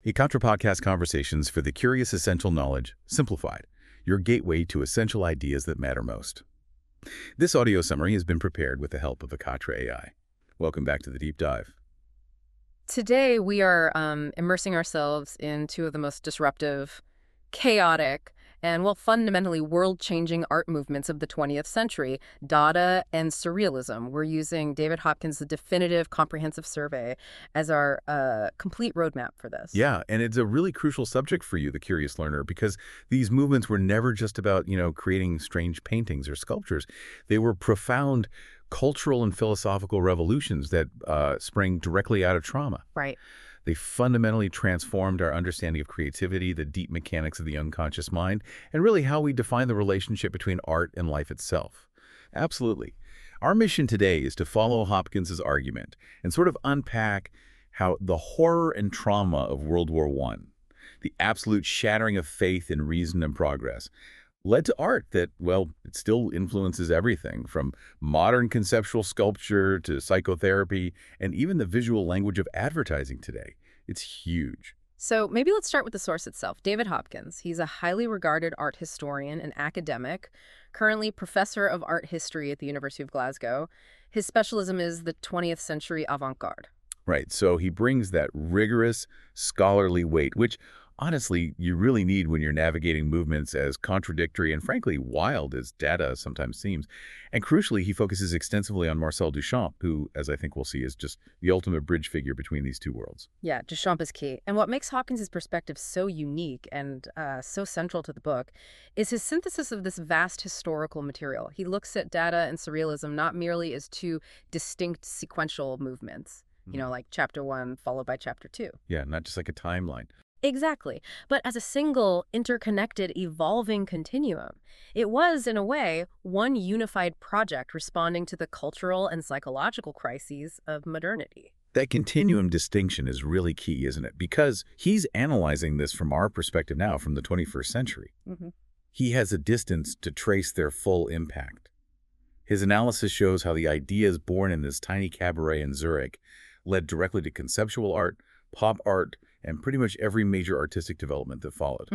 Ekatra Podcast Conversations for the Curious Essential Knowledge, Simplified, your gateway to essential ideas that matter most. This audio summary has been prepared with the help of Ekatra AI. Welcome back to the Deep Dive. Today, we are immersing ourselves in two of the most disruptive, chaotic, and, well, fundamentally world-changing art movements of the 20th century, Dada and Surrealism. We're using David Hopkins' The Definitive Comprehensive Survey as our complete roadmap for this. Yeah, and it's a really crucial subject for you, the curious learner, because these movements were never just about, creating strange paintings or sculptures. They were profound cultural and philosophical revolutions that sprang directly out of trauma. Right. They fundamentally transformed our understanding of creativity, the deep mechanics of the unconscious mind, and really how we define the relationship between art and life itself. Absolutely. Our mission today is to follow Hopkins' argument and sort of unpack how the horror and trauma of World War I, the absolute shattering of faith in reason and progress, led to art that, well, it still influences everything from modern conceptual sculpture to psychotherapy and even the visual language of advertising today. It's huge. So maybe let's start with the source itself. David Hopkins. He's a highly regarded art historian and academic, currently professor of art history at the University of Glasgow. His specialism is the 20th century avant-garde. Right, so he brings that rigorous, scholarly weight, which honestly, you really need when you're navigating movements as contradictory and frankly wild as Dada sometimes seems. And crucially, he focuses extensively on Marcel Duchamp, who, as I think we'll see, is just the ultimate bridge figure between these two worlds. Yeah, Duchamp is key. And what makes Hopkins' perspective so unique and so central to the book is his synthesis of this vast historical material. He looks at Dada and Surrealism not merely as two distinct sequential movements, like chapter 1 followed by chapter 2. Yeah, not just like a timeline. Exactly, but as a single, interconnected, evolving continuum. It was, in a way, one unified project responding to the cultural and psychological crises of modernity. That continuum distinction is really key, isn't it? Because he's analyzing this from our perspective now, from the 21st century. He has a distance to trace their full impact. His analysis shows how the ideas born in this tiny cabaret in Zurich led directly to conceptual art, pop art, and pretty much every major artistic development that followed.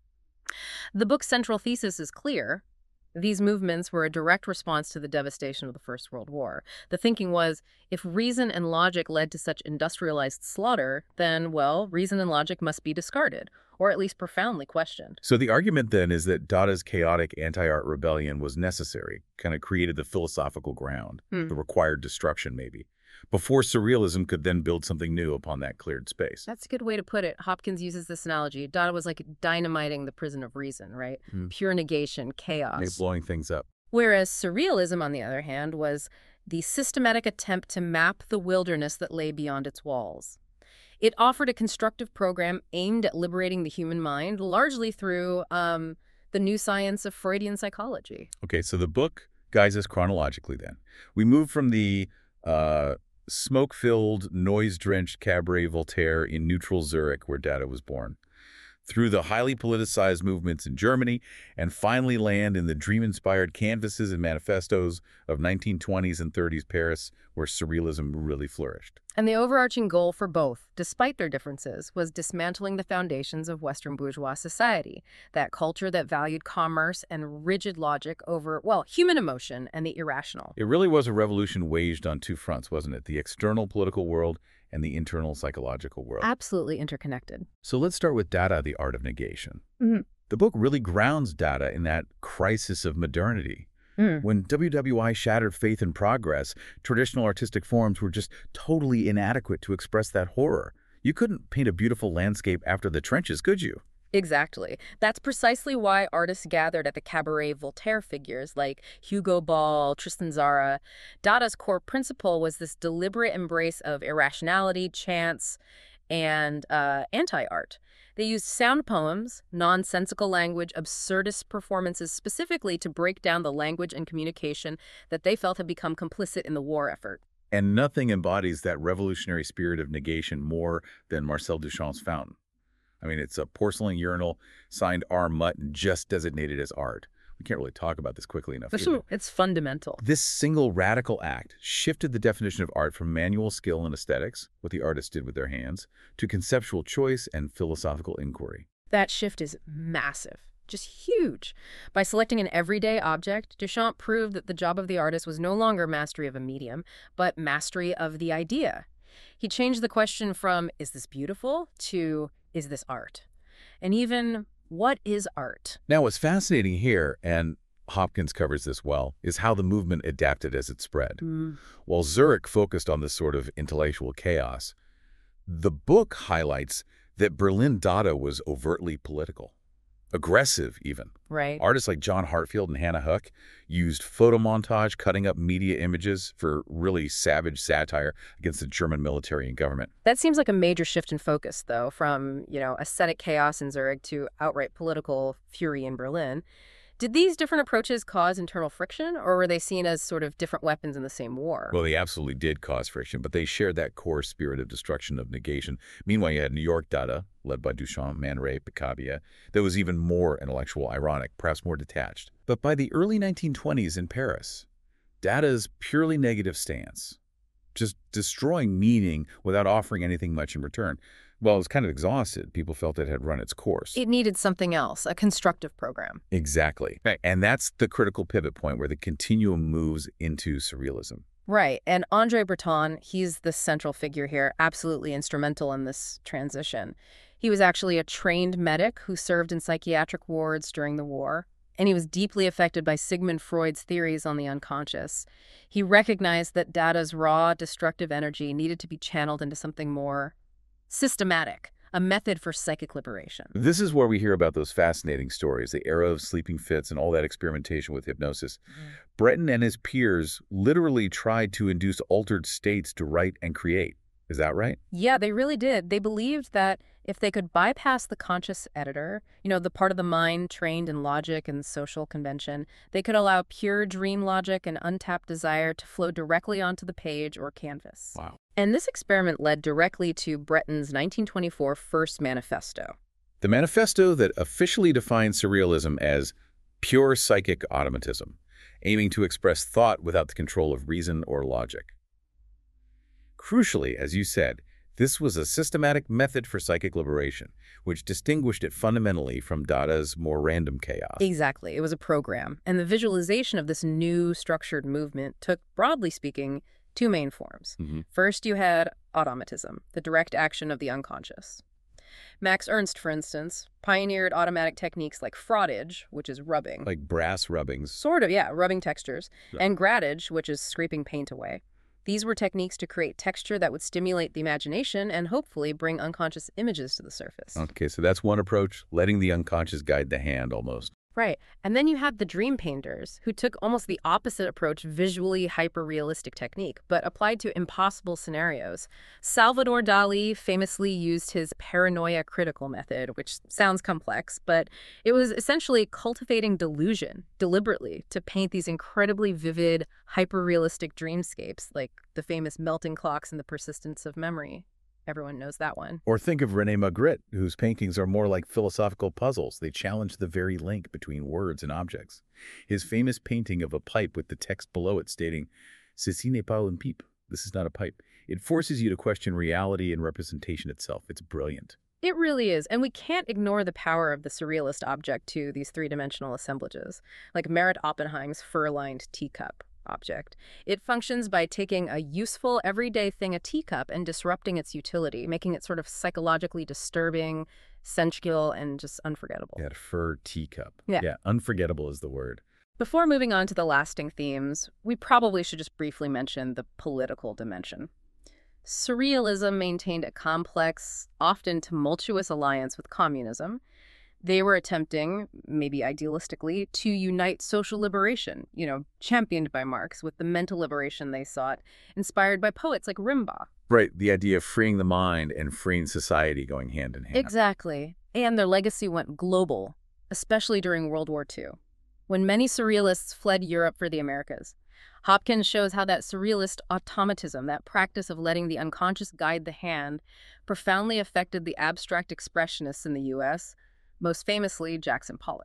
The book's central thesis is clear. These movements were a direct response to the devastation of the First World War. The thinking was, if reason and logic led to such industrialized slaughter, then, well, reason and logic must be discarded, or at least profoundly questioned. So the argument then is that Dada's chaotic anti-art rebellion was necessary, kind of created the philosophical ground, the required destruction maybe, before Surrealism could then build something new upon that cleared space. That's a good way to put it. Hopkins uses this analogy. Dada was like dynamiting the prison of reason, right? Pure negation, chaos. Maybe blowing things up. Whereas Surrealism, on the other hand, was the systematic attempt to map the wilderness that lay beyond its walls. It offered a constructive program aimed at liberating the human mind, largely through the new science of Freudian psychology. Okay, so the book guides us chronologically then. We move from the smoke-filled, noise-drenched Cabaret Voltaire in neutral Zurich, where Dada was born, through the highly politicized movements in Germany, and finally land in the dream-inspired canvases and manifestos of 1920s and 30s Paris, where Surrealism really flourished. And the overarching goal for both, despite their differences, was dismantling the foundations of Western bourgeois society, that culture that valued commerce and rigid logic over, well, human emotion and the irrational. It really was a revolution waged on two fronts, wasn't it? The external political world and the internal psychological world. Absolutely interconnected. So let's start with Dada, the art of negation. The book really grounds Dada in that crisis of modernity. When WWI shattered faith and progress, traditional artistic forms were just totally inadequate to express that horror. You couldn't paint a beautiful landscape after the trenches, could you? Exactly. That's precisely why artists gathered at the Cabaret Voltaire figures like Hugo Ball, Tristan Tzara. Dada's core principle was this deliberate embrace of irrationality, chance, and anti-art. They used sound poems, nonsensical language, absurdist performances specifically to break down the language and communication that they felt had become complicit in the war effort. And nothing embodies that revolutionary spirit of negation more than Marcel Duchamp's fountain. I mean, it's a porcelain urinal signed R. Mutt and just designated as art, We can't really talk about this quickly enough This either. it's fundamental. This single radical act shifted the definition of art from manual skill and aesthetics, what the artists did with their hands, to conceptual choice and philosophical inquiry. That shift is massive, just huge. By selecting an everyday object, Duchamp proved that the job of the artist was no longer mastery of a medium, but mastery of the idea. He changed the question from, is this beautiful, to, is this art? And even, what is art? Now, what's fascinating here, and Hopkins covers this well, is how the movement adapted as it spread. While Zurich focused on this sort of intellectual chaos, the book highlights that Berlin Dada was overtly political, aggressive even. Right. Artists like John Hartfield and Hannah Huck used photomontage, cutting up media images for really savage satire against the German military and government. That seems like a major shift in focus, though, from, aesthetic chaos in Zurich to outright political fury in Berlin. Did these different approaches cause internal friction, or were they seen as sort of different weapons in the same war? Well, they absolutely did cause friction, but they shared that core spirit of destruction, of negation. Meanwhile, you had New York Dada, led by Duchamp, Man Ray, Picabia, that was even more intellectual, ironic, perhaps more detached. But by the early 1920s in Paris, Dada's purely negative stance, just destroying meaning without offering anything much in return, well, it was kind of exhausted. People felt it had run its course. It needed something else, a constructive program. Exactly. Right. And that's the critical pivot point where the continuum moves into surrealism. Right. And André Breton, he's the central figure here, absolutely instrumental in this transition. He was actually a trained medic who served in psychiatric wards during the war, and he was deeply affected by Sigmund Freud's theories on the unconscious. He recognized that Dada's raw, destructive energy needed to be channeled into something more systematic, a method for psychic liberation. This is where we hear about those fascinating stories, the era of sleeping fits and all that experimentation with hypnosis. Breton and his peers literally tried to induce altered states to write and create. Is that right? Yeah, they really did. They believed that if they could bypass the conscious editor, the part of the mind trained in logic and social convention, they could allow pure dream logic and untapped desire to flow directly onto the page or canvas. Wow. And this experiment led directly to Breton's 1924 first manifesto. The manifesto that officially defined surrealism as pure psychic automatism, aiming to express thought without the control of reason or logic. Crucially, as you said, this was a systematic method for psychic liberation, which distinguished it fundamentally from Dada's more random chaos. Exactly. It was a program. And the visualization of this new structured movement took, broadly speaking, two main forms. First, you had automatism, the direct action of the unconscious. Max Ernst, for instance, pioneered automatic techniques like frottage, which is rubbing. Like brass rubbings. Sort of, yeah, rubbing textures. Yeah. And grattage, which is scraping paint away. These were techniques to create texture that would stimulate the imagination and hopefully bring unconscious images to the surface. Okay, so that's one approach, letting the unconscious guide the hand almost. Right. And then you had the dream painters, who took almost the opposite approach, visually hyper-realistic technique, but applied to impossible scenarios. Salvador Dali famously used his paranoia critical method, which sounds complex, but it was essentially cultivating delusion deliberately to paint these incredibly vivid, hyper-realistic dreamscapes, like the famous melting clocks and the persistence of memory. Everyone knows that one. Or think of René Magritte, whose paintings are more like philosophical puzzles. They challenge the very link between words and objects. His famous painting of a pipe with the text below it stating, "Ceci n'est pas une pipe." This is not a pipe. It forces you to question reality and representation itself. It's brilliant. It really is, and we can't ignore the power of the surrealist object to these three-dimensional assemblages, like Merritt Oppenheim's fur-lined teacup object. It functions by taking a useful, everyday thing, a teacup, and disrupting its utility, making it sort of psychologically disturbing, sensual, and just unforgettable. Yeah, fur teacup. Yeah. Yeah, unforgettable is the word. Before moving on to the lasting themes, we probably should just briefly mention the political dimension. Surrealism maintained a complex, often tumultuous alliance with communism. They were attempting, maybe idealistically, to unite social liberation, championed by Marx, with the mental liberation they sought, inspired by poets like Rimbaud. Right, the idea of freeing the mind and freeing society going hand in hand. Exactly. And their legacy went global, especially during World War II, when many surrealists fled Europe for the Americas. Hopkins shows how that surrealist automatism, that practice of letting the unconscious guide the hand, profoundly affected the abstract expressionists in the U.S., most famously Jackson Pollock.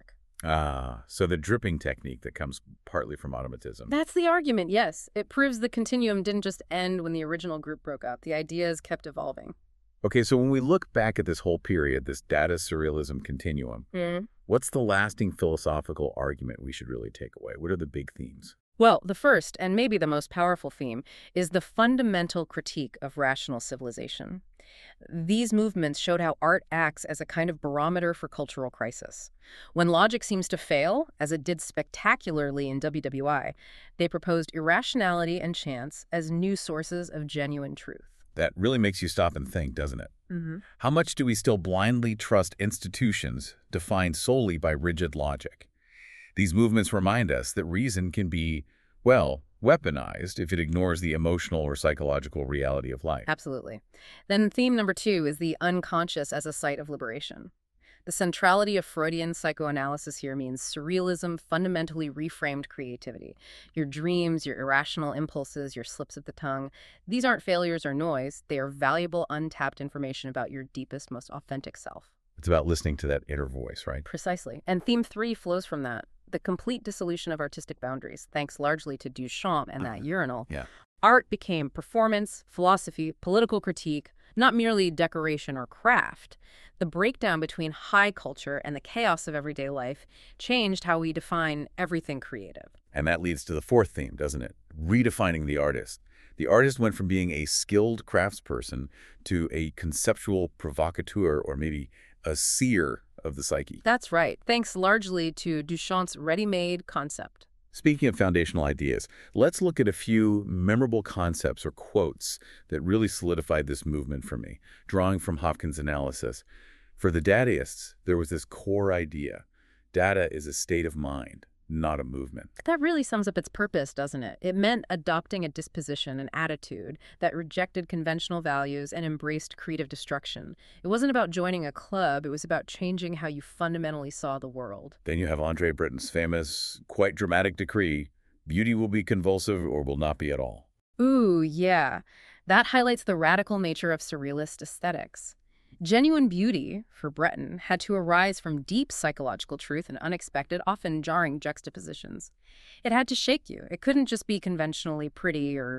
Ah, so the dripping technique that comes partly from automatism. That's the argument, yes. It proves the continuum didn't just end when the original group broke up. The ideas kept evolving. Okay, so when we look back at this whole period, this data surrealism continuum, what's the lasting philosophical argument we should really take away? What are the big themes? Well, the first, and maybe the most powerful theme, is the fundamental critique of rational civilization. These movements showed how art acts as a kind of barometer for cultural crisis. When logic seems to fail, as it did spectacularly in WWI, they proposed irrationality and chance as new sources of genuine truth. That really makes you stop and think, doesn't it? Mm-hmm. How much do we still blindly trust institutions defined solely by rigid logic? These movements remind us that reason can be, well, weaponized if it ignores the emotional or psychological reality of life. Absolutely. Then theme number 2 is the unconscious as a site of liberation. The centrality of Freudian psychoanalysis here means surrealism fundamentally reframed creativity. Your dreams, your irrational impulses, your slips of the tongue, these aren't failures or noise. They are valuable, untapped information about your deepest, most authentic self. It's about listening to that inner voice, right? Precisely. And theme 3 flows from that. The complete dissolution of artistic boundaries, thanks largely to Duchamp and that urinal. Yeah. Art became performance, philosophy, political critique, not merely decoration or craft. The breakdown between high culture and the chaos of everyday life changed how we define everything creative. And that leads to the fourth theme, doesn't it? Redefining the artist. The artist went from being a skilled craftsperson to a conceptual provocateur, or maybe a seer of the psyche. That's right, thanks largely to Duchamp's ready-made concept. Speaking of foundational ideas, let's look at a few memorable concepts or quotes that really solidified this movement for me, drawing from Hopkins' analysis. For the Dadaists, there was this core idea. Dada is a state of mind, not a movement. That really sums up its purpose, doesn't it? It meant adopting a disposition, an attitude that rejected conventional values and embraced creative destruction. It wasn't about joining a club, it was about changing how you fundamentally saw the world. Then you have Andre Breton's famous, quite dramatic decree, beauty will be convulsive or will not be at all. Ooh, yeah. That highlights the radical nature of surrealist aesthetics. Genuine beauty, for Breton, had to arise from deep psychological truth and unexpected, often jarring juxtapositions. It had to shake you. It couldn't just be conventionally pretty or,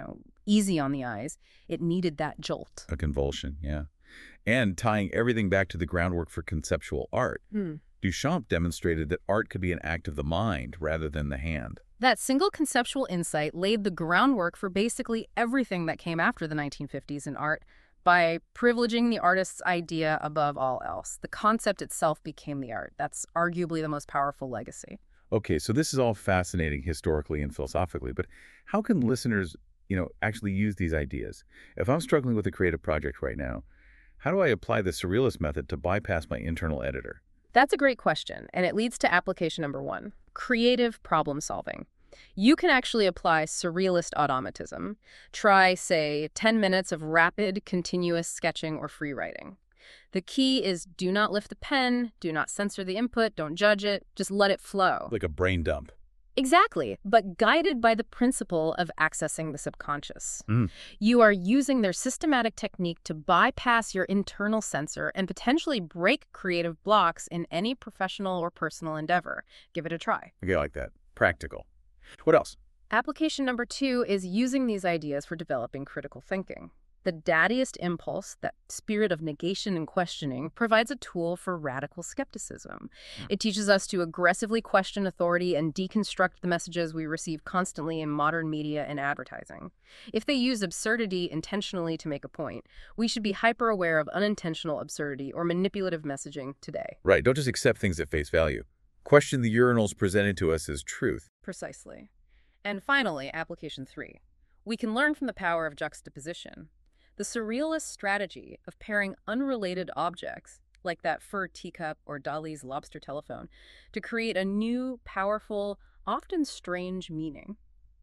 easy on the eyes. It needed that jolt. A convulsion, yeah. And tying everything back to the groundwork for conceptual art, Duchamp demonstrated that art could be an act of the mind rather than the hand. That single conceptual insight laid the groundwork for basically everything that came after the 1950s in art, by privileging the artist's idea above all else. The concept itself became the art. That's arguably the most powerful legacy. Okay, so this is all fascinating historically and philosophically, but how can listeners, actually use these ideas? If I'm struggling with a creative project right now, how do I apply the surrealist method to bypass my internal editor? That's a great question, and it leads to application number 1, creative problem solving. You can actually apply surrealist automatism. Try, say, 10 minutes of rapid, continuous sketching or free writing. The key is do not lift the pen, do not censor the input, don't judge it, just let it flow. Like a brain dump. Exactly, but guided by the principle of accessing the subconscious. You are using their systematic technique to bypass your internal censor and potentially break creative blocks in any professional or personal endeavor. Give it a try. Okay, I like that. Practical. What else? Application number 2 is using these ideas for developing critical thinking. The Dadaist impulse, that spirit of negation and questioning, provides a tool for radical skepticism. It teaches us to aggressively question authority and deconstruct the messages we receive constantly in modern media and advertising. If they use absurdity intentionally to make a point, we should be hyper-aware of unintentional absurdity or manipulative messaging today. Right, don't just accept things at face value. Question the urinals presented to us as truth. Precisely. And finally, application 3. We can learn from the power of juxtaposition. The surrealist strategy of pairing unrelated objects, like that fur teacup or Dali's lobster telephone, to create a new, powerful, often strange meaning.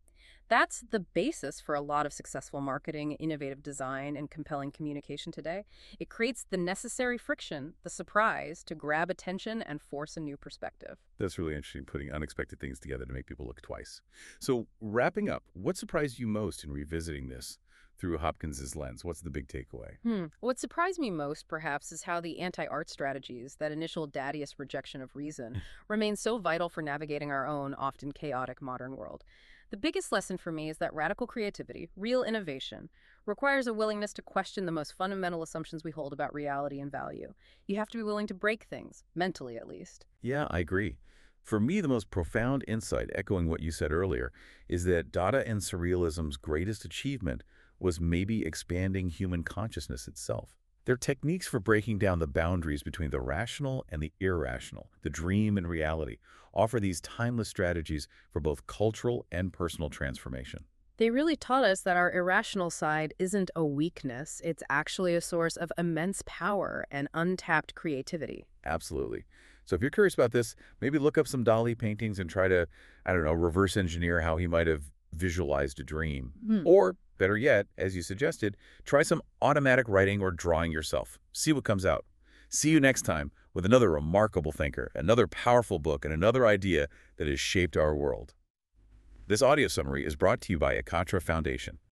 That's the basis for a lot of successful marketing, innovative design, and compelling communication today. It creates the necessary friction, the surprise, to grab attention and force a new perspective. That's really interesting, putting unexpected things together to make people look twice. So, wrapping up, what surprised you most in revisiting this through Hopkins's lens? What's the big takeaway? What surprised me most, perhaps, is how the anti-art strategies, that initial Dadaist rejection of reason, remain so vital for navigating our own, often chaotic modern world. The biggest lesson for me is that radical creativity, real innovation, requires a willingness to question the most fundamental assumptions we hold about reality and value. You have to be willing to break things, mentally at least. Yeah, I agree. For me, the most profound insight, echoing what you said earlier, is that Dada and Surrealism's greatest achievement was maybe expanding human consciousness itself. Their techniques for breaking down the boundaries between the rational and the irrational, the dream and reality, offer these timeless strategies for both cultural and personal transformation. They really taught us that our irrational side isn't a weakness, it's actually a source of immense power and untapped creativity. Absolutely. So if you're curious about this, maybe look up some Dali paintings and try to, I don't know, reverse engineer how he might have visualized a dream. Or, better yet, as you suggested, try some automatic writing or drawing yourself. See what comes out. See you next time with another remarkable thinker, another powerful book, and another idea that has shaped our world. This audio summary is brought to you by Akatra Foundation.